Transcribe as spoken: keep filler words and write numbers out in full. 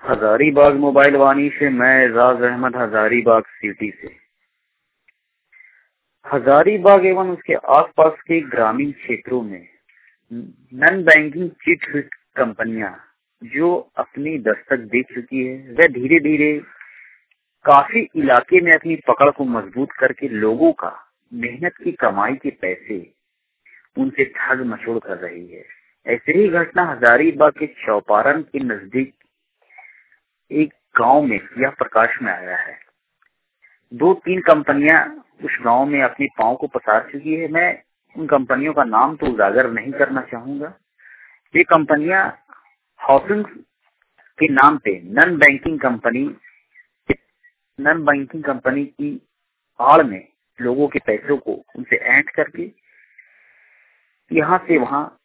Hazaribagh mobile वानी से मैं एजाज अहमद हजारीबाग सिटी से। हजारीबाग एवं उसके आसपास के ग्रामीण क्षेत्रों में नॉन बैंकिंग चिट फंड कंपनियां जो अपनी दस्तक दे चुकी है, वह धीरे धीरे काफी इलाके में अपनी पकड़ को मजबूत करके लोगों का मेहनत की कमाई के पैसे उनसे ठग मचोड़ कर रही है। ऐसे ही घटना हजारीबाग के चौपारण के नजदीक एक गांव में यह प्रकाश में आया है। दो तीन कंपनियां उस गांव में अपनी पांव को पसार चुकी है। मैं उन कंपनियों का नाम तो उजागर नहीं करना चाहूंगा। ये कंपनियां हाउसिंग के नाम पे non banking company non banking company की आड़ में लोगों के पैसों को उनसे ऐंठ करके यहाँ से वहाँ